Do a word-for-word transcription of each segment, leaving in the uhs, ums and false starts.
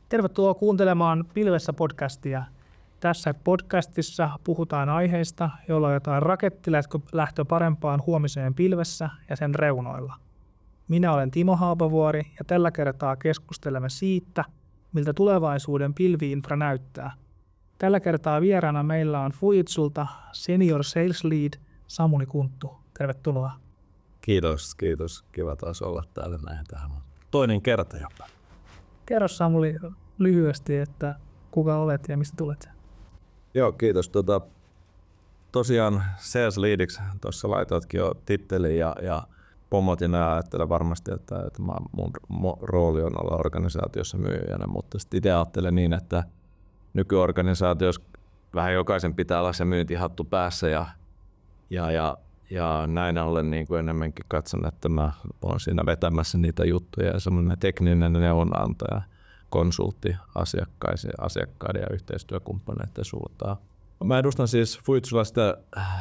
Tervetuloa kuuntelemaan Pilvessä podcastia. Tässä podcastissa puhutaan aiheista, joilla on jotain rakettilähtö parempaan huomiseen pilvessä ja sen reunoilla. Minä olen Timo Haapavuori ja tällä kertaa keskustelemme siitä, miltä tulevaisuuden pilvi-infra näyttää. Tällä kertaa vieraana meillä on Fujitsulta Senior Sales Lead Samuli Kunttu. Tervetuloa. Kiitos, kiitos. Kiva taas olla täällä näin tähän. Toinen kerta jopa. Kerro Samuli lyhyesti, että kuka olet ja mistä tulet? Joo, kiitos. Tota, tosiaan Sales Leadiksi tuossa laitoitkin jo tittelin ja, ja pomot ja nämä ajattelen varmasti, että, että mä, mun mo, rooli on olla organisaatiossa myyjänä, mutta sitten itse ajattelen niin, että nykyorganisaatiossa vähän jokaisen pitää olla se myyntihattu päässä ja, ja, ja, ja näin ollen niin kuin enemmänkin katson, että mä olen siinä vetämässä niitä juttuja ja semmoinen tekninen neuvonantaja, konsultti asiakkaiden, asiakkaiden ja yhteistyökumppaneiden suuntaan. Mä edustan siis Fujitsulla sitä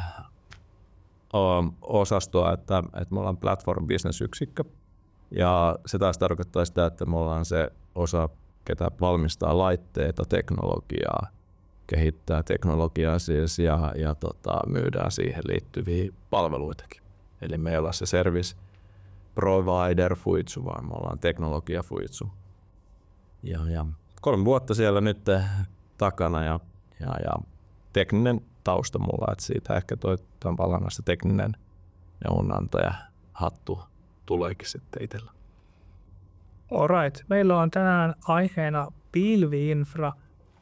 osastoa, että, että me ollaan platform business yksikkö ja se taas tarkoittaa sitä, että me ollaan se osa, ketä valmistaa laitteita, teknologiaa, kehittää teknologiaa siis ja, ja tota, myydään siihen liittyviä palveluitakin. Eli me ei olla se service provider Fujitsu, vaan me ollaan teknologia Fujitsu. Ja, ja kolme vuotta siellä nyt takana ja, ja, ja tekninen tausta mulla, että siitä ehkä toi tavallaan se tekninen neuvonantaja hattu tuleekin sitten itsellä. Alright, meillä on tänään aiheena pilvi-infra.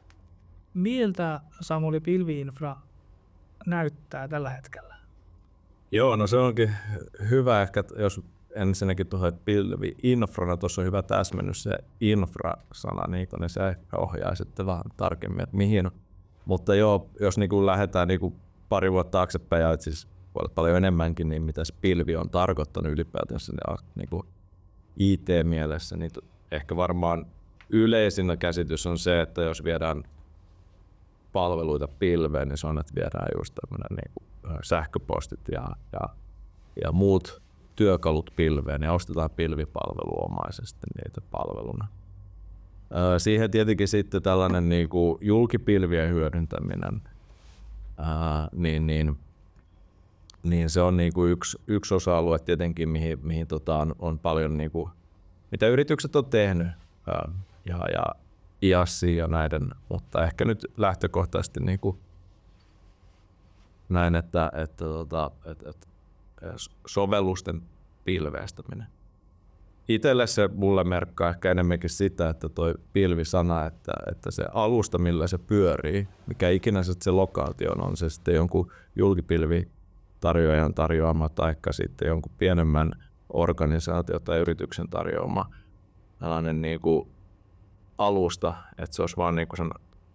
Miltä Samuli pilvi-infra näyttää tällä hetkellä? Joo, no se onkin hyvä ehkä, jos ensinnäkin tuohon, että pilvi-infrana, tuossa on hyvä täsmennys se infra-sana, niin, niin se ehkä ohjaa sitten vähän tarkemmin, että mihin. Mutta joo, jos niin kuin lähdetään niin kuin pari vuotta taaksepäin, ja siis voi olla paljon enemmänkin, niin mitä se pilvi on tarkoittanut ylipäätänsä niin kuin I T-mielessä, niin ehkä varmaan yleisin käsitys on se, että jos viedään palveluita pilveen, niin se on, että viedään just tämmöinen niin kuin sähköpostit ja, ja, ja muut työkalut pilveen ja ostetaan pilvipalveluomaisesti niitä palveluna. Öö, siihen tietenkin sitten tällainen niin kuin julkipilvien hyödyntäminen, ää, niin, niin, niin se on niin kuin yksi, yksi osa-alue tietenkin, mihin, mihin tota on, on paljon, niin kuin, mitä yritykset on tehnyt ää, ja, ja I A S ja näiden, mutta ehkä nyt lähtökohtaisesti niin kuin näin, että, että, että, että, että sovellusten pilveistäminen. Itselle se mulle merkkaa ehkä enemmänkin sitä, että toi pilvisana, että, että se alusta, millä se pyörii, mikä ikinä se lokaatio on, on se sitten jonkun julkipilvitarjoajan tarjoama tai sitten jonkun pienemmän organisaatio tai yrityksen tarjoama tällainen niin kuin alusta, että se olisi vaan niin kuin sen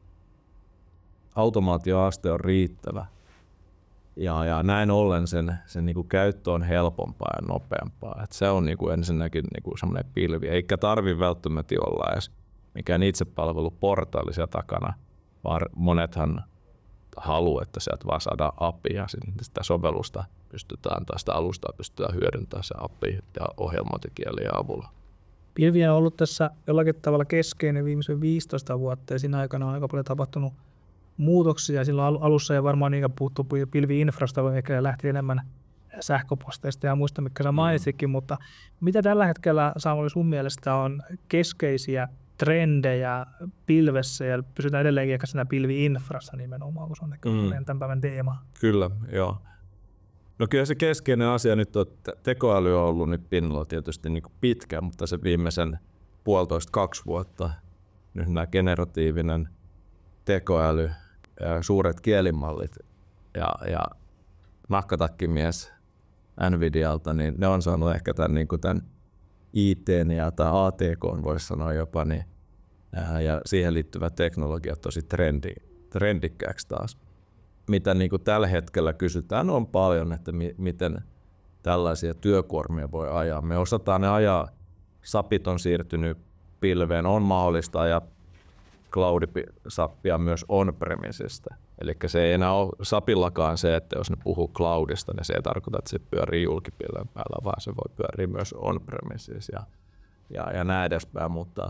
automaatioaste on riittävä. Ja, ja näin ollen sen, sen niinku käyttö on helpompaa ja nopeampaa. Et se on niinku ensinnäkin niinku semmoinen pilvi, eikä tarvitse välttämättä olla edes mikään itsepalveluportaali siellä takana, vaan monethan haluaa, että sieltä vaan saadaan A P I ja sitä sovellusta pystytään tai sitä alustaa pystytään hyödyntämään se A P I ja ohjelmointikielien avulla. Pilvi on ollut tässä jollakin tavalla keskeinen viimeisen viisitoista vuotta ja siinä aikana on aika paljon tapahtunut muutoksia. Silloin alussa ei varmaan niinkään puhuttu pilvi-infrasta, vaan ehkä lähti enemmän sähköposteista ja muista, mitkä sä mainitsikin, mm. mutta mitä tällä hetkellä Samuli sun mielestä on keskeisiä trendejä pilvessä ja pysytään edelleenkin ehkä siinä pilvi-infrassa nimenomaan, kun se on ehkä mm. tämän päivän teema? Kyllä, joo. No kyllä se keskeinen asia nyt on, että tekoäly on ollut nyt pinnalla tietysti niin kuin pitkään, mutta se viimeisen puolitoista kaksi vuotta nyt nämä generatiivinen tekoäly, suuret kielimallit ja, ja nahkatakkimies Nvidialta, niin ne on saanut ehkä tämän, niin kuin tämän I T:n ja tai A T K:n voisi sanoa jopa, niin, ja siihen liittyvät teknologiat tosi trendi, trendikkääksi taas. Mitä niin kuin tällä hetkellä kysytään on paljon, että mi, miten tällaisia työkuormia voi ajaa. Me osataan ne ajaa, sapit on siirtynyt pilveen, on mahdollista ajaa cloud-sappia myös on-premisistä. Eli se ei enää ole sapillakaan se, että jos ne puhuu cloudista, niin se ei tarkoita, että se pyörii julkipilven päällä, vaan se voi pyöriä myös on-premisissa ja, ja, ja näin edespäin. Mutta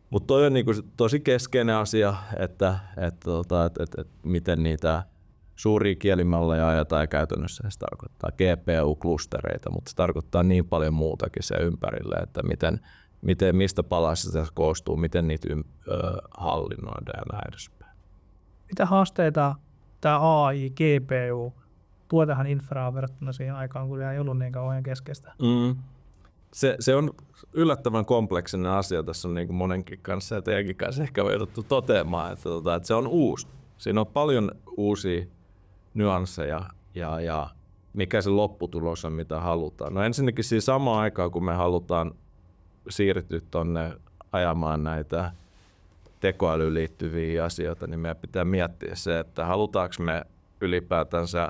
Mutta toi on niinku tosi keskeinen asia, että et, tota, et, et, et, miten niitä suuria kielimalleja ajetaan ja käytännössä se tarkoittaa G P U-klustereita, mutta se tarkoittaa niin paljon muutakin se ympärille, että miten, miten, mistä palasista se koostuu, miten niitä ym, ö, hallinnoidaan ja näin edespäin. Mitä haasteita tämä A I, G P U tuo tähän infraan verrattuna siihen aikaan, kun ei ollut niin kauhean keskeistä? Mm. Se, se on yllättävän kompleksinen asia. Tässä on niin kuin monenkin kanssa ja teidänkin kanssa ehkä jouduttu toteamaan, että, tota, että se on uusi. Siinä on paljon uusia nyansseja ja, ja mikä se lopputulos on, mitä halutaan. No ensinnäkin siinä samaan aikaan, kun me halutaan siirtyä tuonne ajamaan näitä tekoälyyn liittyviä asioita, niin meidän pitää miettiä se, että halutaanko me ylipäätänsä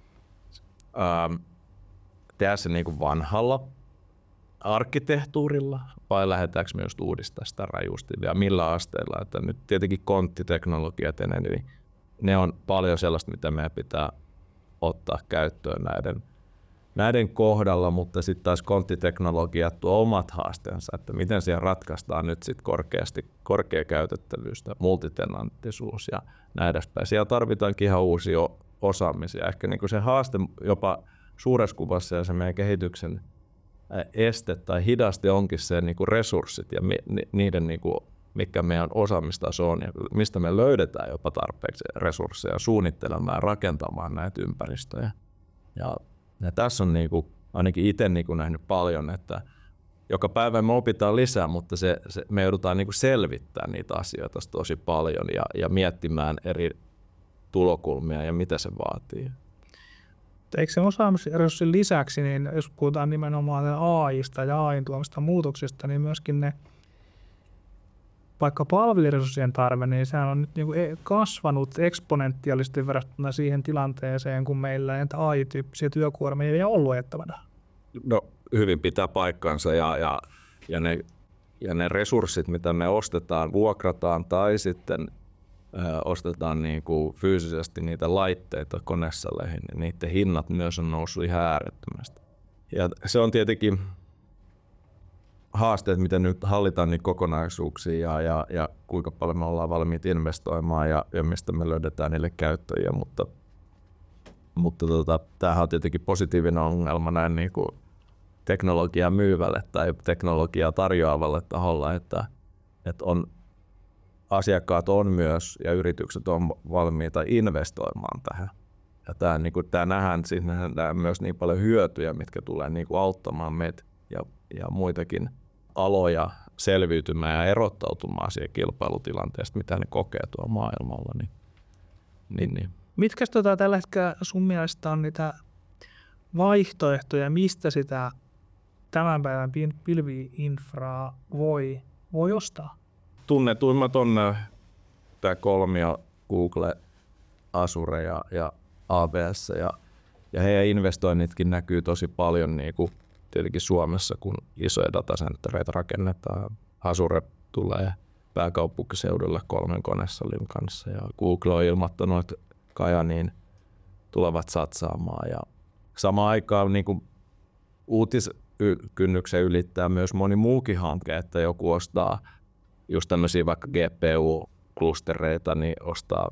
ähm, tehdä se niin kuin vanhalla arkkitehtuurilla vai lähdetäänkö me just uudistaa sitä rajusti ja millä asteella. Että nyt tietenkin konttiteknologiat ja ne, niin ne on paljon sellaista, mitä meidän pitää ottaa käyttöön näiden, näiden kohdalla, mutta sitten taas konttiteknologiat tuo omat haasteensa, että miten siihen ratkaistaan nyt sitten korkeasti korkea käytettävyys, multitenanttisuus ja näin edespäin. Siellä tarvitaankin ihan uusia osaamisia. Ehkä niin kuin se haaste jopa suuressa kuvassa ja se meidän kehityksen este tai hidaste onkin se niin kuin resurssit ja niiden, niin kuin, mikä meidän osaamistaso on ja mistä me löydetään jopa tarpeeksi resursseja suunnittelemaan ja rakentamaan näitä ympäristöjä. Ja, ja tässä on niin kuin, ainakin itse niin kuin nähnyt paljon, että joka päivä me opitaan lisää, mutta se, se, me joudutaan niin kuin selvittämään niitä asioita tosi paljon ja, ja miettimään eri tulokulmia ja mitä se vaatii. Eikö se osaamisresurssin lisäksi, niin jos puhutaan nimenomaan A I:sta ja A I:n tuomista muutoksista, niin myöskin ne vaikka palveluresurssien tarve, niin sehän on nyt niin kuin kasvanut eksponentiaalisesti verrattuna siihen tilanteeseen, kun meillä näitä A I-tyyppisiä työkuormia ei ollut ajettavana. No hyvin pitää paikkansa ja, ja, ja, ne, ja ne resurssit, mitä me ostetaan, vuokrataan tai sitten ostetaan niin kuin fyysisesti niitä laitteita konesaleihin, niin niiden hinnat myös on noussut ihan äärettömästi. Ja se on tietenkin haasteet, miten nyt hallitaan niitä kokonaisuuksia ja, ja, ja kuinka paljon me ollaan valmiit investoimaan ja, ja mistä me löydetään niille käyttäjiä, mutta, mutta tota, tämähän on tietenkin positiivinen ongelma näin niin kuin teknologiaa myyvälle tai teknologiaa tarjoavalle taholla, että, että on asiakkaat on myös ja yritykset on valmiita investoimaan tähän. Ja tämä, niin kuin, tämä nähdään, siis nähdään myös niin paljon hyötyjä, mitkä tulee niin kuin auttamaan meitä ja, ja muitakin aloja selviytymään ja erottautumaan siihen kilpailutilanteesta, mitä ne kokee tuolla maailmalla. Niin, niin, niin. Mitkä tota, tällä hetkellä sun mielestä on niitä vaihtoehtoja, mistä sitä tämän päivän pilvi-infraa voi, voi ostaa? Tunnetuimmat on tämä kolmio, Google, Azure ja, ja A W S. Ja, ja heidän investoinnitkin näkyy tosi paljon niin kuin tietenkin Suomessa, kun isoja datacentreitä rakennetaan. Azure tulee pääkaupunkiseudulle kolmen konesalin kanssa ja Google on ilmoittanut, että Kajaniin tulevat satsaamaan. Ja samaan aikaan niin kuin uutiskynnyksen ylittää myös moni muukin hanke, että joku ostaa just tämmöisiä vaikka G P U-klustereita, niin ostaa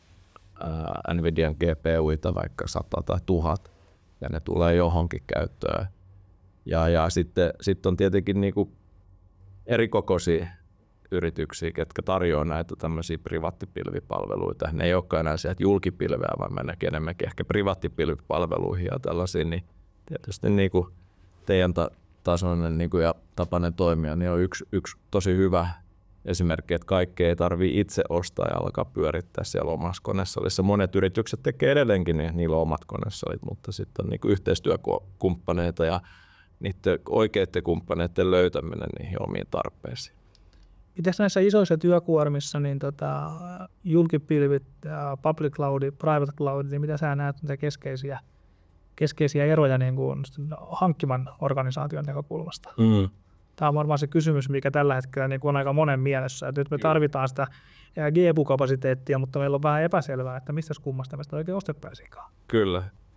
ää, Nvidian G P Uita vaikka sata tai tuhat, ja ne tulee johonkin käyttöön. Ja, ja sitten sit on tietenkin niinku erikokoisia yrityksiä, ketkä tarjoaa näitä tämmöisiä privaattipilvipalveluita. Ne ei olekaan enää sieltä julkipilveä, vaan mennäkin enemmänkin ehkä privaattipilvipalveluihin ja tällaisiin, niin tietysti niinku teidän ta- tasoinen niinku ja tapainen toimia, niin on yksi, yksi tosi hyvä esimerkki, että kaikkea ei tarvitse itse ostaa ja alkaa pyörittää siellä omassa konesalissa. Monet yritykset tekee edelleenkin niin, niillä on omat konesalit, mutta sitten on niinku yhteistyökumppaneita ja niiden oikeiden kumppaneiden löytäminen niihin omiin tarpeisiin. Mitäs näissä isoissa työkuormissa, niin tota, julkipilvit, public cloud, private cloud, niin mitä sä näet niitä keskeisiä, keskeisiä eroja niin kuin hankkivan organisaation näkökulmasta? Mm. Tämä on varmaan se kysymys, mikä tällä hetkellä niin on aika monen mielessä. Että nyt me tarvitaan sitä G P U-kapasiteettia, mutta meillä on vähän epäselvää, että mistä kummasta me sitä oikein ostettaisiinkaan. Kyllä.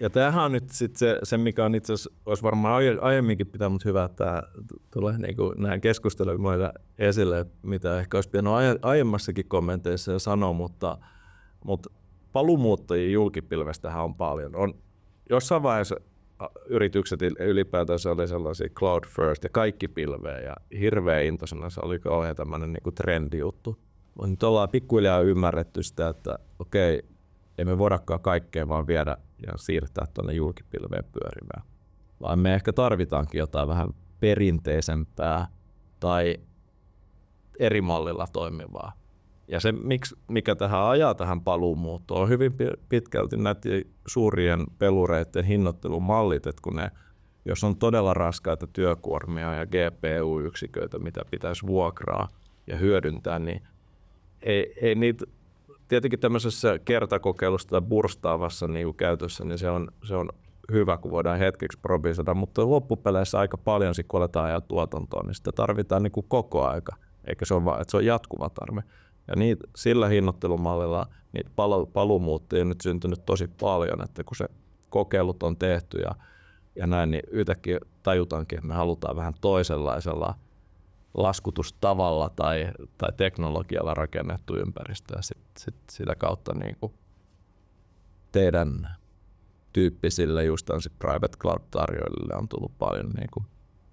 Ja tämähän on nyt sit se, se, mikä on itse asiassa, olisi varmaan aie, aiemminkin pitänyt, mutta hyvä, että tämä tulee niin näin keskusteluja esille, mitä ehkä olisi pitänyt aie, aiemmassakin kommenteissa jo sanoa, mutta, mutta paluumuuttajia julkipilvestähän on paljon. On, jossain vaiheessa yritykset ylipäätänsä oli sellaisia cloud first ja kaikki pilveä ja hirveän intoisena se oli kauhean tämmöinen niin kuin trendijuttu. Mutta nyt ollaan pikkuhiljaa ymmärretty sitä, että okei, ei me voidakaan kaikkea vaan viedä ja siirtää tuonne julkipilveen pyörimään. Vaan me ehkä tarvitaankin jotain vähän perinteisempää tai eri mallilla toimivaa. Ja se, mikä tähän ajaa tähän paluumuuttoon, on hyvin pitkälti näiden suurien pelureiden hinnoittelumallit, että kun ne, jos on todella raskaita työkuormia ja G P U-yksiköitä, mitä pitäisi vuokraa ja hyödyntää, niin ei, ei niitä, tietenkin tämmöisessä kertakokeilussa tai burstaavassa niin käytössä, niin se on, se on hyvä, kun voidaan hetkeksi probisata, mutta loppupeleissä aika paljon, kun aletaan ajaa tuotantoon, niin sitä tarvitaan niin kuin koko aika, eikä se ole vaan, että se on jatkuva tarve. Ja niitä, sillä hinnoittelumallilla niitä palu, paluumuuttajia on nyt syntynyt tosi paljon, että kun se kokeilut on tehty ja, ja näin, niin yhtäkkiä tajutaankin, että me halutaan vähän toisenlaisella laskutustavalla tai, tai teknologialla rakennettu ympäristö ja sit, sit sitä kautta niin kuin teidän tyyppisille just private cloud-tarjoajille on tullut paljon niin kuin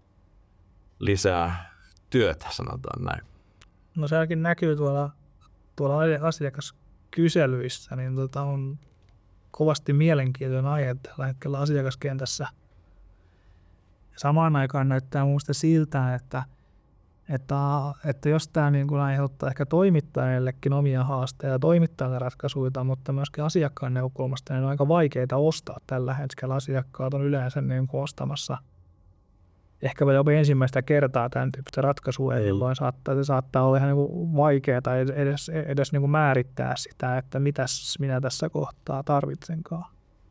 lisää työtä, sanotaan näin. No sekin näkyy tuolla, tuolla asiakaskyselyissä, niin tota on kovasti mielenkiintoinen aihe tällä hetkellä asiakaskentässä. Samaan aikaan näyttää minusta siltä, että, että, että jos tämä niin kuin aiheuttaa ehkä toimittajillekin omia haasteita ja toimittajalle ratkaisuja, mutta myöskin asiakkaan näkökulmasta niin on aika vaikeita ostaa tällä hetkellä. Asiakkaat on yleensä niin kuin ostamassa ehkä jopa ensimmäistä kertaa tämän tyyppistä ratkaisua, jolloin saattaa, se saattaa olla ihan niin vaikeaa edes, edes niin kuin määrittää sitä, että mitäs minä tässä kohtaa tarvitsenkaan.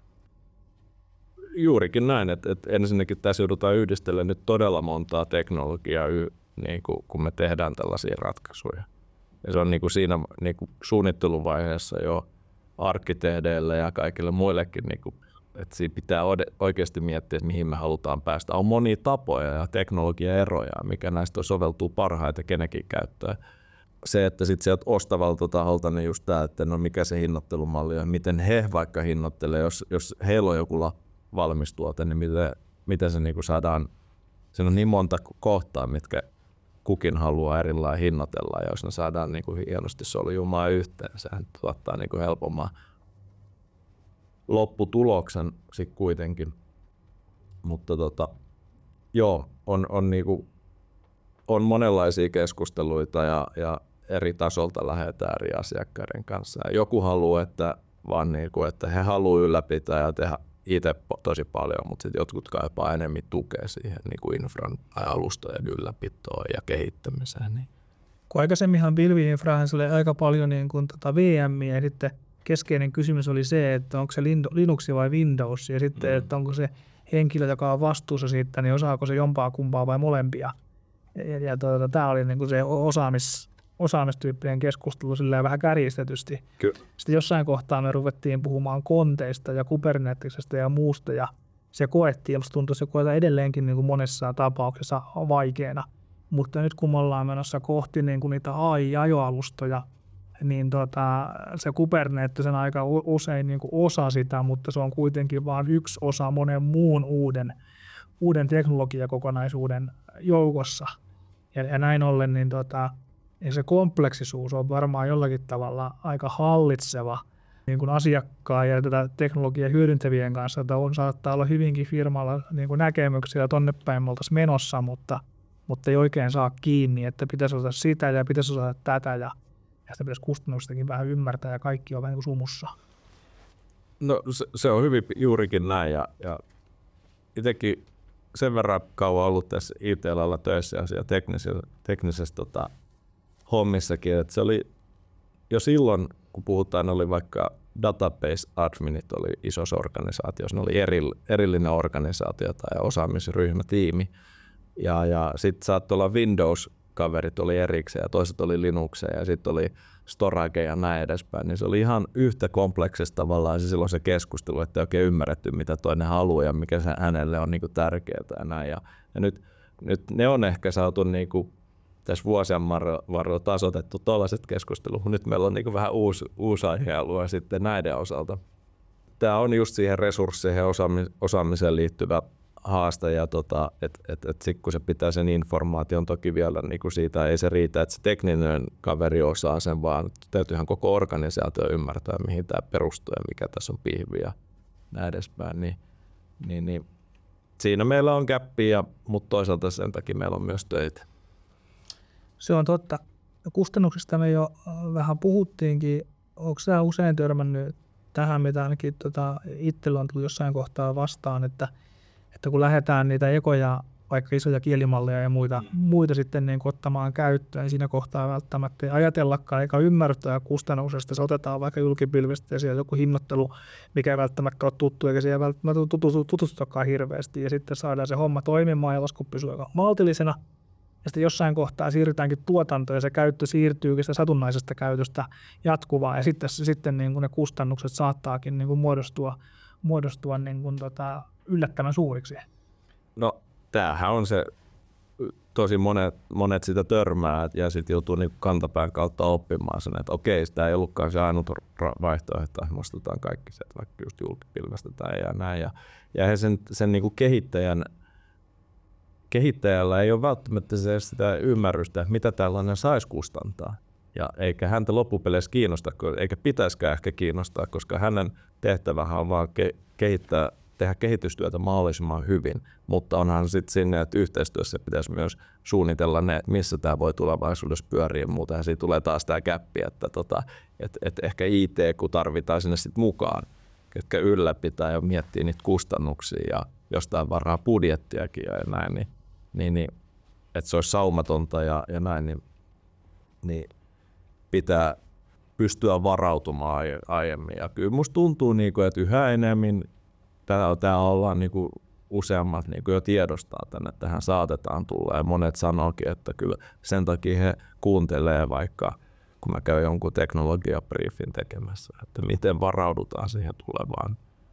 Juurikin näin, että, että ensinnäkin tässä joudutaan yhdistelemään nyt todella montaa teknologiaa, niin kuin, kun me tehdään tällaisia ratkaisuja. Ja se on niin kuin siinä niin kuin suunnitteluvaiheessa jo arkkitehdeille ja kaikille muillekin, niin kuin, että siinä pitää oikeasti miettiä, että mihin me halutaan päästä. On monia tapoja ja teknologiaeroja, mikä näistä soveltuu parhaiten kenenkin käyttöön. Se, että sitten sieltä ostavalta taholta, niin just tämä, että no mikä se hinnoittelumalli on, miten he vaikka hinnoittelee, jos, jos heillä on joku valmis tuote, niin miten, miten se niinku saadaan, siinä on niin monta kohtaa, mitkä kukin haluaa erilainen hinnoitella, ja jos ne saadaan niinku hienosti soljumaan yhteen, sehän tuottaa niinku helpomman lopputuloksen sitten kuitenkin. Mutta tota, joo, on, on, niinku, on monenlaisia keskusteluita ja, ja eri tasolta lähdetään eri asiakkaiden kanssa. Ja joku haluaa, että, vaan niinku, että he haluaa ylläpitää ja tehdä itse tosi paljon, mutta sitten jotkut kaipaa enemmän tukea siihen niin kuin infran alustojen ylläpitoon ja kehittämiseen. Niin. Kun aikaisemminhan pilvi-infrahan oli aika paljon niin kuin tota V M, ja sitten keskeinen kysymys oli se, että onko se Linux vai Windows, ja sitten, mm. että onko se henkilö, joka on vastuussa siitä, niin osaako se jompaa kumpaa vai molempia. Ja, ja tota, tämä oli niin kuin se osaamis, osaamistyyppinen keskustelu silleen vähän kärjistetysti. Kyllä. Sitten jossain kohtaa me ruvettiin puhumaan konteista ja Kubernetesistä ja muusta, ja se koettiin, ja musta tuntuu, että se koetaan edelleenkin niin kuin monessa tapauksessa vaikeana. Mutta nyt kun me ollaan menossa kohti niin kuin niitä A I-ajoalustoja, niin tota, se Kubernetes on aika usein niin kuin osa sitä, mutta se on kuitenkin vain yksi osa monen muun uuden, uuden teknologiakokonaisuuden joukossa. Ja, ja näin ollen niin tota, ja se kompleksisuus on varmaan jollakin tavalla aika hallitseva niin kuin asiakkaan ja tätä teknologiaa hyödyntävien kanssa, että on, saattaa olla hyvinkin firmalla niin kuin näkemyksiä tonne päin me oltaisiin menossa, mutta, mutta ei oikein saa kiinni, että pitäisi osata sitä ja pitäisi osata tätä ja, ja sitä pitäisi kustannustakin vähän ymmärtää ja kaikki on vähän niin kuin sumussa. No se, se on hyvin juurikin näin ja, ja itsekin sen verran kauan ollut tässä I T-alalla töissä ja teknisessä, teknisessä tota, hommissakin, että se oli jo silloin, kun puhutaan, oli vaikka database adminit oli isossa organisaatiossa, ne oli eri, erillinen organisaatio tai osaamisryhmä, tiimi, ja, ja sitten saattoi olla Windows kaverit oli erikseen ja toiset oli Linuxia ja sitten oli Storage ja näin edespäin, niin se oli ihan yhtä kompleksista tavallaan se silloin se keskustelu, että ei oikein ymmärretty, mitä toinen haluaa ja mikä se hänelle on niinku tärkeää ja näin. Ja, ja nyt, nyt ne on ehkä saatu niinku tässä vuosien varrella tasoitettu tuollaiset keskustelut. Nyt meillä on niinku vähän uusi, uusi aihealue sitten näiden osalta. Tämä on just siihen resursseihin ja osaamiseen liittyvä haaste, ja tota, että et, et sit kun se pitää sen informaation toki vielä niinku siitä, ei se riitä, että se tekninen kaveri osaa sen, vaan täytyyhän koko organisaatio ymmärtää, mihin tämä perustuu ja mikä tässä on pihvi ja näin edespäin. Niin, niin, niin. Siinä meillä on gäppiä, mutta toisaalta sen takia meillä on myös töitä. Se on totta. Kustannuksista me jo vähän puhuttiinkin. Onko sä usein törmännyt tähän, mitä ainakin tota, itsellä on tullut jossain kohtaa vastaan, että, että kun lähdetään niitä ekoja, vaikka isoja kielimalleja ja muita, mm. muita sitten niin ottamaan käyttöön, niin siinä kohtaa välttämättä ei ajatellakaan eikä ymmärtää kustannuksesta. Se otetaan vaikka julkipilvestä ja siellä joku hinnoittelu, mikä ei välttämättä ole tuttu eikä siihen välttämättä tutustukaan hirveästi. Ja sitten saadaan se homma toimimaan ja lasku pysyy aika maltillisena. Ja sitten jossain kohtaa siirrytäänkin tuotantoon ja se käyttö siirtyykin sitä satunnaisesta käytöstä jatkuvaan. Ja sitten, sitten niin kuin ne kustannukset saattaakin niin kuin muodostua, muodostua niin kuin tota yllättävän suuriksi. No tämähän on se, tosi monet, monet sitä törmää ja sitten joutuu niin kantapään kautta oppimaan sen, että okei, sitä ei ollutkaan se ainut vaihtoehto, että nostetaan kaikki sieltä vaikka just julkipilvestä tai ja näin. Ja, ja sen, sen niin kuin kehittäjän Kehittäjällä ei ole välttämättä sitä ymmärrystä, että mitä tällainen saisi kustantaa. Ja eikä häntä loppupeleissä kiinnosta, eikä pitäisikään ehkä kiinnostaa, koska hänen tehtävähän on vaan ke- kehittää, tehdä kehitystyötä mahdollisimman hyvin. Mutta onhan sitten sinne, että yhteistyössä pitäisi myös suunnitella ne, että missä tämä voi tulevaisuudessa pyöriä. Muutenhan siitä tulee taas tämä gäppi, että tota, et, et ehkä I T, kun tarvitaan sinne sitten mukaan, ketkä ylläpitää ja miettii niitä kustannuksia ja jostain varaa budjettiakin ja näin, niin Niin, niin, että se olisi saumatonta ja, ja näin, niin, niin pitää pystyä varautumaan aiemmin. Ja kyllä musta tuntuu, niin kuin, että yhä enemmän täällä ollaan niin kuin useammat niin kuin jo tiedostaa tänne, että tähän saatetaan tulla. Ja monet sanookin, että kyllä sen takia he kuuntelee vaikka, kun mä käyn jonkun teknologiabriefin tekemässä, että miten varaudutaan siihen tulevaan.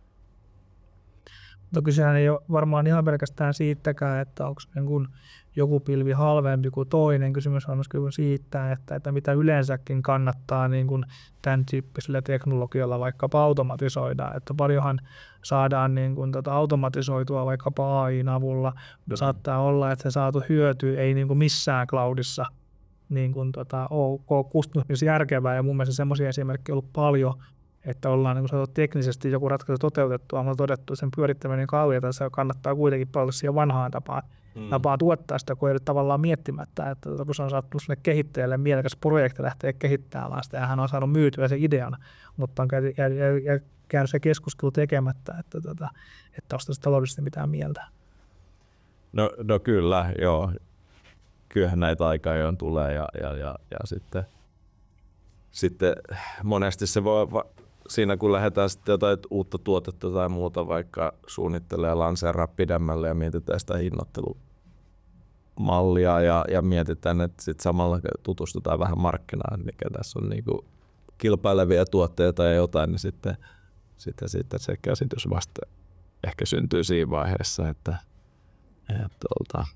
No kysehän ei ole varmaan ihan pelkästään siitäkään, että onko niin joku pilvi halvempi kuin toinen. Kysymys on myös siitä, että, että mitä yleensäkin kannattaa niin kuin tämän tyyppisellä teknologialla vaikkapa automatisoida. Että paljonhan saadaan niin kuin tota automatisoitua vaikkapa A I:n avulla. Mm-hmm. Saattaa olla, että se saatu hyöty ei niin kuin missään cloudissa niin kuin tota, ole kustannus järkevää. Ja mun mielestä semmoisia esimerkkejä on ollut paljon, että ollaan niin kuin teknisesti joku ratkaisu toteutettua, mutta todettu, että sen pyörittäminen kauheaa, se kannattaa kuitenkin paljon siihen vanhaan tapaan, mm. tapaan tuottaa sitä, kun ei ole tavallaan miettimättä, että kun se on saattu sinne kehittäjälle mielekäs projekti lähteä kehittämään sitä, ja hän on saanut myytyä sen idean, mutta on käynyt, ja, ja, ja käynyt se keskustelu tekemättä, että, että, että onko tässä taloudellisesti mitään mieltä. No, no kyllä, joo. Kyllähän näitä aikaa jo tulee, ja, ja, ja, ja sitten, sitten monesti se voi siinä kun lähdetään sitten jotain uutta tuotetta tai muuta vaikka suunnittelee ja lanseeraa pidemmälle ja mietitään sitä hinnoittelumallia ja, ja mietitään, että sitten samalla tutustutaan vähän markkinaan, mikä tässä on niinku kilpailevia tuotteita ja jotain, niin sitten, sitten, sitten se käsitys vasta ehkä syntyy siinä vaiheessa, että, että, että,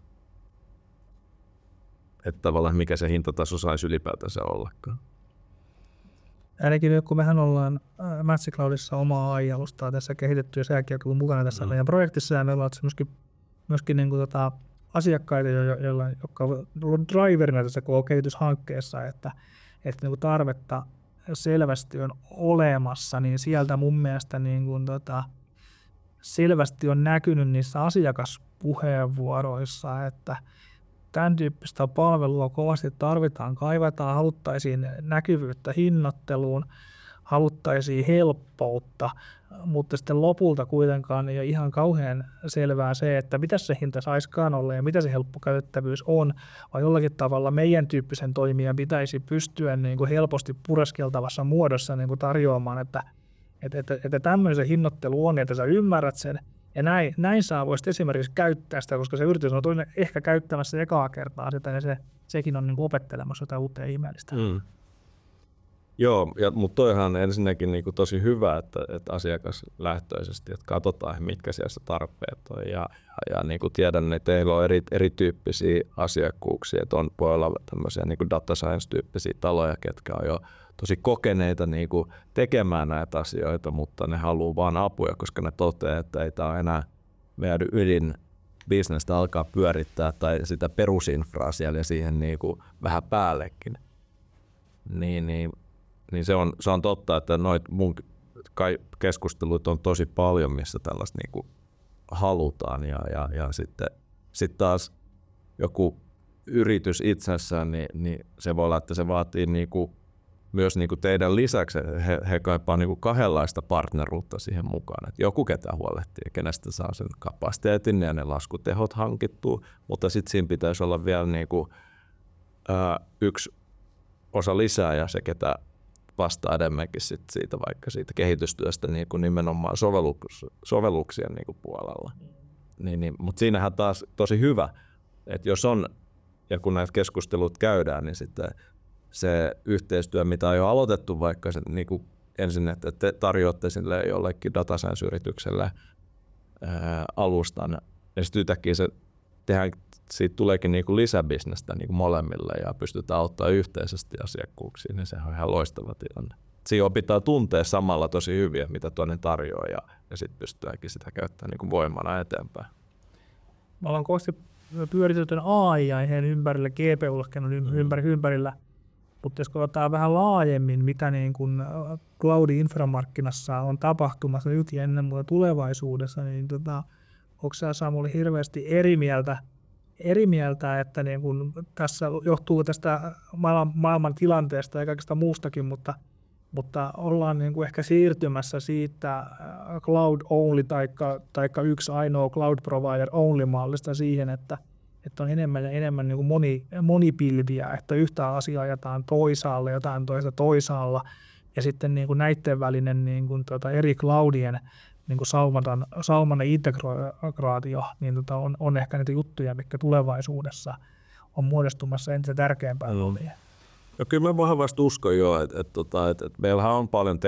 että tavallaan mikä se hintataso saisi ylipäätänsä ollakaan. Ainakin nyt kun mehän ollaan MatchCloudissa omaa A I-alustaa tässä kehitetty ja sekin on ollut mukana tässä mm. meidän projektissa ja meillä on myöskin, myöskin niin kuin tota asiakkaita, jo, joilla, jotka ovat driverina tässä koko kehityshankkeessa, että, että niin kuin tarvetta selvästi on olemassa, niin sieltä mun mielestä niin kuin tota, selvästi on näkynyt niissä asiakaspuheenvuoroissa, että tämän tyyppistä palvelua kovasti tarvitaan, kaivataan, haluttaisiin näkyvyyttä hinnoitteluun, haluttaisiin helppoutta, mutta sitten lopulta kuitenkaan ei ole ihan kauhean selvää se, että mitä se hinta saiskaan olla ja mitä se helppo käytettävyys on, vai jollakin tavalla meidän tyyppisen toimijan pitäisi pystyä niin kuin helposti pureskeltavassa muodossa niin kuin tarjoamaan, että, että, että, että tämmöinen se hinnoittelu on, että sä ymmärrät sen, Ja näin, näin sä voisit esimerkiksi käyttää sitä, koska se yritys on toinen ehkä käyttämässä ekaa kertaa sitä, ja se, sekin on niin kuin opettelemassa jotain uutta ihmeellistä. Mm. Joo, ja, mutta toihan on ensinnäkin niin kuin tosi hyvä, että, että asiakaslähtöisesti, että katsotaan, mitkä siellä tarpeet on. Ja, ja, ja niin kuin tiedän, että teillä on eri, erityyppisiä asiakkuuksia, että on voi olla tämmöisiä niin kuin data science-tyyppisiä taloja, ketkä on jo tosi kokeneita niin kuin tekemään näitä asioita, mutta ne haluaa vaan apuja, koska ne toteaa, että ei tämä ole enää meidän ydin bisnestä alkaa pyörittää tai sitä perusinfraa siellä ja siihen niin kuin vähän päällekin. Niin, niin Niin se on, se on totta, että noit mun kai keskustelut on tosi paljon, missä tällaista niinku halutaan. Ja, ja, ja sitten sit taas joku yritys itsessään, niin, niin se voi olla, että se vaatii niinku, myös niinku teidän lisäksi, he, he kaipaa niinku kahdenlaista partneruutta siihen mukaan. Et joku ketä huolehtii, kenestä saa sen kapasiteetin ja ne laskutehot hankittua, mutta sitten siinä pitäisi olla vielä niinku, ää, yksi osa lisää ja se, ketä vastaa enemmänkin sit siitä vaikka siitä kehitystyöstä niin kuin nimenomaan sovelluks, sovelluksien niin kuin puolella. Niin, niin, mutta siinähän taas tosi hyvä, että jos on, ja kun näitä keskustelut käydään, niin sitten se yhteistyö, mitä on jo aloitettu vaikka se, niin kuin ensin, että te tarjoatte sille jollekin data science-yritykselle ää, alustan, ja sitten yhtäkkiä se tehdään, siitä tuleekin niinku lisäbisnestä niinku molemmille ja pystytään auttamaan yhteisesti asiakkuuksiin, niin sehän on ihan loistava tilanne. Siinä opitaan tuntea samalla tosi hyviä, mitä toinen tarjoaa ja, ja sitten pystytäänkin sitä käyttämään niinku voimana eteenpäin. Me ollaan kovasti pyöritetty A I-aiheen ympärillä, G P U-laskennan ympäri, ympärillä, mutta jos katsotaan vähän laajemmin, mitä niin kuin cloud-inframarkkinassa on tapahtumassa nyt ja ennen muuta tulevaisuudessa, niin tota, onko sä Samuli hirveästi eri mieltä, eri mieltä että niin kun tässä johtuu tästä maailman, maailman tilanteesta ja kaikesta muustakin, mutta, mutta ollaan niin kuin ehkä siirtymässä siitä cloud only taikka, taikka yksi ainoa cloud provider only mallista siihen, että, että on enemmän ja enemmän niin kuin moni, monipilviä, että yhtä asiaa ajetaan toisaalle, jotain toista toisaalla ja sitten niin kuin näiden välinen niin kuin tuota eri cloudien niin kuin saumaton, saumainen integraatio, niin tota on, on ehkä niitä juttuja, mitkä tulevaisuudessa on muodostumassa entistä tärkeämpää roolia. No kyllä mä vahvasti uskon jo, että, että, että, että, että meillähän on paljon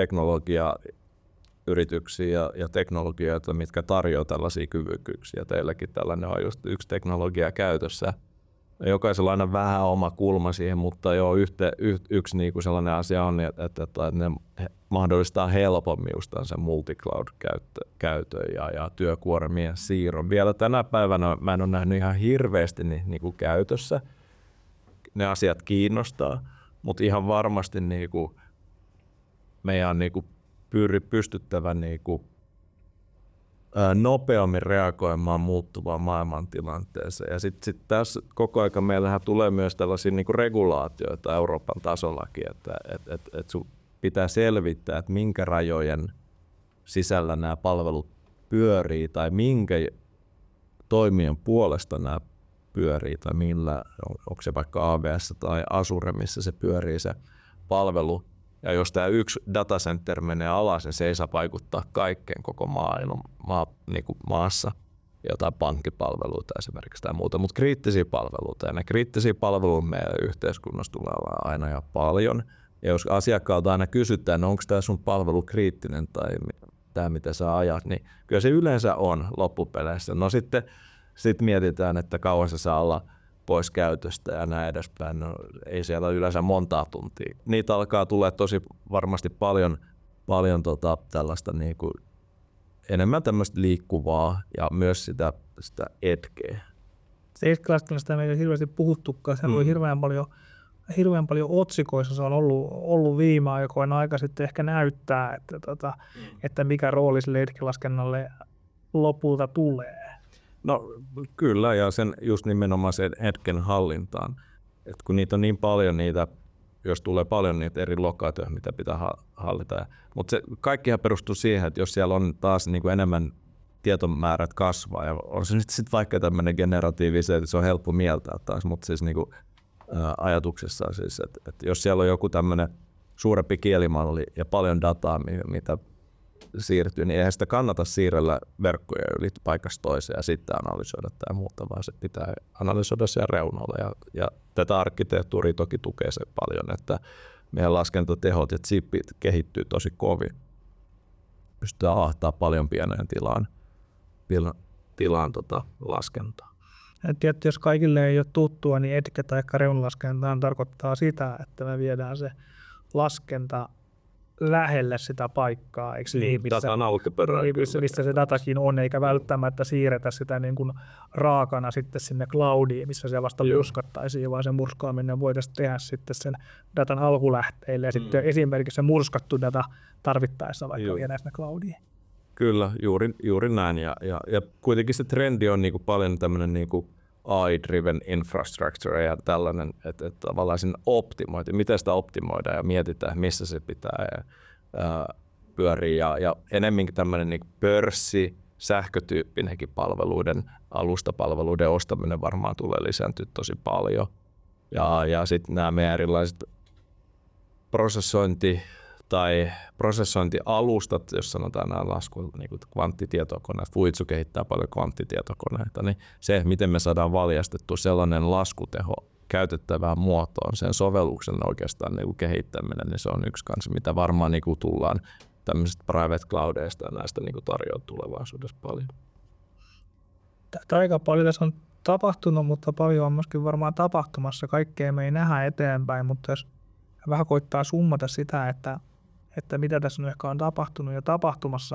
teknologiayrityksiä ja, ja teknologioita, mitkä tarjoaa tällaisia kyvykkyyksiä. Teilläkin tällainen on just yksi teknologia käytössä. Jokaisella on aina vähän oma kulma siihen, mutta jo yhte, y, yksi niin kuin sellainen asia on, että, että, että ne mahdollistaa helpommin just sen multicloud-käytön ja, ja työkuormien siirron. Vielä tänä päivänä mä en ole nähnyt ihan hirveästi niin, niin kuin käytössä. Ne asiat kiinnostaa, mutta ihan varmasti niin kuin meidän on niin kuin pystyttävä niin kuin nopeammin reagoimaan muuttuvaan maailmantilanteeseen. Ja sitten sit tässä koko ajan meillähän tulee myös tällaisia niinku regulaatioita Euroopan tasollakin, että et, et, et sun pitää selvittää, että minkä rajojen sisällä nämä palvelut pyörii tai minkä toimien puolesta nämä pyörii tai millä, onko se vaikka A W S tai Azure, missä se pyörii se palvelu. Ja jos tämä yksi datacenter menee alas, niin se ei saa vaikuttaa kaikkeen koko maailman, maa, niin kuin maassa. Jotain pankkipalveluita esimerkiksi tai muuta, mutta kriittisiä palveluita. Ja ne kriittisiä palveluita meidän yhteiskunnassa tulee olla aina ja paljon. Ja jos asiakkaalta aina kysytään, no onko tämä sun palvelu kriittinen tai tämä mitä sä ajat, niin kyllä se yleensä on loppupeleissä. No sitten sit mietitään, että kauan se saa olla pois käytöstä ja näin edespäin. No, ei siellä yleensä montaa tuntia. Niitä alkaa tulla tosi varmasti paljon, paljon tota, tällaista niinku, enemmän tämmöistä liikkuvaa ja myös sitä, sitä etkeä. Se etkäläskennästä ei ole hirveästi puhuttukaan. Se mm. on hirveän paljon, hirveän paljon otsikoissa. Se on ollut, ollut viime aikoina aika sitten ehkä näyttää, että, tota, mm. että mikä rooli sille etkälaskennalle lopulta tulee. No kyllä, ja sen just nimenomaan sen hetken hallintaan. Et kun niitä on niin paljon, niitä, jos tulee paljon niitä eri lokaatioita, mitä pitää hallita. Mutta se kaikkihan perustuu siihen, että jos siellä on taas niin kuin enemmän tietomäärät kasvaa, ja on se nyt sitten vaikka tämmöinen generatiivinen, että se on helppo mieltää taas, mutta siis niin kuin, ää, ajatuksessa siis, että, että jos siellä on joku tämmöinen suurempi kielimalli ja paljon dataa, mitä siirtyy, niin eihän sitä kannata siirrellä verkkoja yli paikasta toiseen ja sitten analysoida tai muuta, vaan se pitää analysoida siellä reunalla. Ja, ja tätä arkkitehtuuria toki tukee se paljon, että meidän laskentatehot ja chipit kehittyy tosi kovin. Pystytään ahtaa paljon pieneen tilaan, tilaan, tilaan tota laskentaa. Tietysti jos kaikille ei ole tuttua, niin etkä tai reunalaskenta tarkoittaa sitä, että me viedään se laskenta lähelle sitä paikkaa, eikö niin, missä, missä, missä se datakin on, eikä välttämättä siirretä sitä niin kuin raakana sitten sinne cloudiin, missä se vasta murskattaisiin, vaan se murskaaminen voitaisiin tehdä sitten sen datan alkulähteille, ja mm. sitten esimerkiksi se murskattu data tarvittaessa vaikka viedään sinne cloudiin. Kyllä, juuri, juuri näin, ja, ja, ja kuitenkin se trendi on niin kuin paljon tämmöinen niin kuin A I-driven infrastructure ja tällainen, että, että tavallaan sinne optimoitiin, miten sitä optimoidaan ja mietitään, missä se pitää ää, pyöriä. Ja, ja enemmänkin tämmöinen niin pörssi, sähkötyyppinenkin palveluiden, alustapalveluiden ostaminen varmaan tulee lisääntyä tosi paljon. Ja, ja sitten nämä meidän erilaiset prosessointi- tai prosessointialustat, jos sanotaan nämä lasku, niin kuin kvanttitietokoneet, Fujitsu kehittää paljon kvanttitietokoneita, niin se, miten me saadaan valjastettua sellainen laskuteho käytettävään muotoon, sen sovelluksen oikeastaan niin kuin kehittäminen, niin se on yksi kanssa, mitä varmaan niin kuin tullaan tämmöisistä private cloudeista ja näistä niin kuin tarjoaa tulevaisuudessa paljon. Tätä aika paljon tässä on tapahtunut, mutta paljon on myöskin varmaan tapahtumassa. Kaikkea me ei nähdä eteenpäin, mutta jos vähän koittaa summata sitä, että että mitä tässä nyt ehkä on tapahtunut ja tapahtumassa,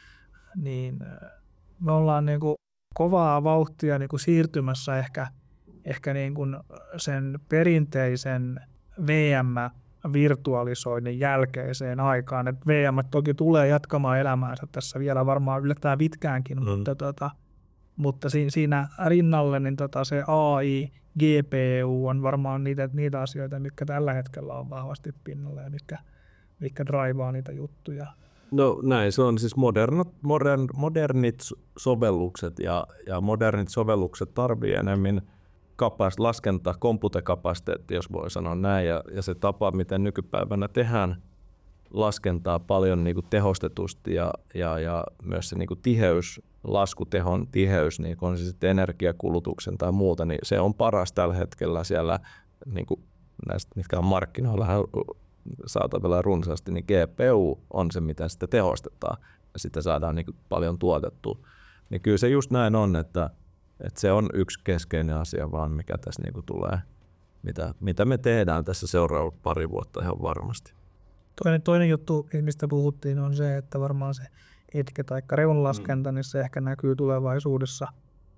niin me ollaan niin kuin kovaa vauhtia niin kuin siirtymässä ehkä, ehkä niin kuin sen perinteisen V M-virtualisoinnin jälkeiseen aikaan. Et V M toki tulee jatkamaan elämäänsä tässä vielä varmaan yllättäen pitkäänkin, mm. mutta, tota, mutta siinä rinnalle niin tota se A I, G P U on varmaan niitä, niitä asioita, mitkä tällä hetkellä on vahvasti pinnalla ja mitkä mikä draivaa niitä juttuja. No näin, se on siis modernat, modern, modernit sovellukset ja, ja modernit sovellukset tarvii enemmän kapas, laskenta, komputekapasiteetti, jos voi sanoa näin, ja, ja se tapa, miten nykypäivänä tehdään laskentaa paljon niin kuin tehostetusti ja, ja, ja myös se niin kuin tiheys, laskutehon tiheys, niin on se sitten energiakulutuksen tai muuta, niin se on paras tällä hetkellä siellä, niin kuin näistä, mitkä on markkinoilla saatavilla runsaasti, niin G P U on se, mitä sitä tehostetaan ja sitä saadaan niin kuin paljon tuotettua. Niin kyllä se just näin on, että, että se on yksi keskeinen asia vaan, mikä tässä niin kuin tulee, mitä, mitä me tehdään tässä seuraavat pari vuotta ihan varmasti. Toinen, toinen juttu, mistä puhuttiin, on se, että varmaan se etkä tai reunalaskenta, mm. niin se ehkä näkyy tulevaisuudessa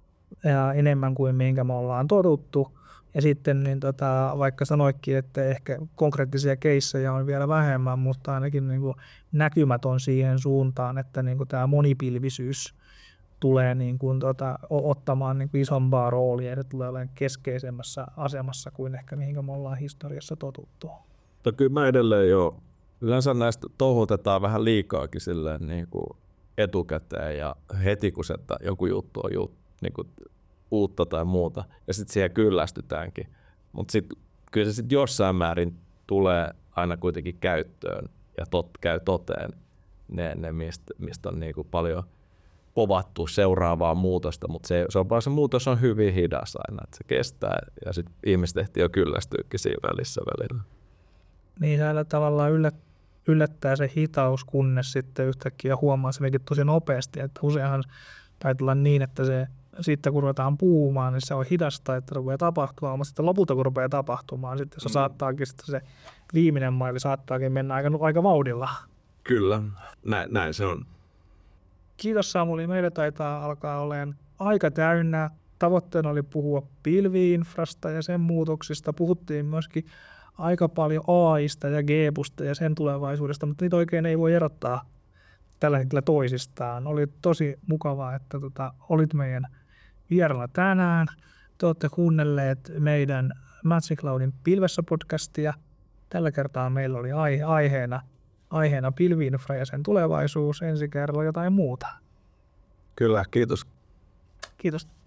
ja enemmän kuin minkä me ollaan totuttu. Ja sitten niin tota, vaikka sanoitkin, että ehkä konkreettisia keissejä on vielä vähemmän, mutta ainakin niin kuin näkymät on siihen suuntaan, että niin kuin tämä monipilvisyys tulee niin kuin tota, ottamaan niin kuin isompaa roolia ja se tulee olemaan keskeisemmässä asemassa kuin ehkä mihin me ollaan historiassa totuttu. No kyllä mä edelleen jo. Yleensä näistä touhutetaan vähän liikaakin silleen niin kuin etukäteen ja heti kun se, että joku juttu on juttu, niin kuin uutta tai muuta, ja sitten siihen kyllästytäänkin. Mutta sitten kyllä se sitten jossain määrin tulee aina kuitenkin käyttöön ja tot, käy toteen ne, ne mistä, mistä on niinku paljon povattu seuraavaa muutosta, mutta se, se, on vaan se muutos on hyvin hidas aina, että se kestää, ja sitten ihmiset ehtii jo kyllästyykin siinä välissä välillä. Niin, täällä tavallaan yllät, yllättää se hitaus, kunnes sitten yhtäkkiä huomaa se tosi nopeasti, että useinhan taitaa olla niin, että se sitten kun ruvetaan puhumaan, niin se on hidasta, että rupeaa tapahtumaan, mutta sitten lopulta kun rupeaa tapahtumaan, sitten se mm. saattaakin sitten se viimeinen maili saattaakin mennä aika, aika vauhdilla. Kyllä, näin, näin se on. Kiitos Samuli, meillä taitaa alkaa olemaan aika täynnä. Tavoitteena oli puhua pilvi-infrasta ja sen muutoksista. Puhuttiin myöskin aika paljon A I:sta ja G-pusta ja sen tulevaisuudesta, mutta niitä oikein ei voi erottaa tällä hetkellä toisistaan. Oli tosi mukavaa, että tota, olit meidän vieraana tänään. Te olette kuunnelleet meidän Magic Cloudin pilvessä podcastia. Tällä kertaa meillä oli aihe, aiheena, aiheena pilvi-infra ja sen tulevaisuus. Ensi kerralla jotain muuta. Kyllä, kiitos. Kiitos.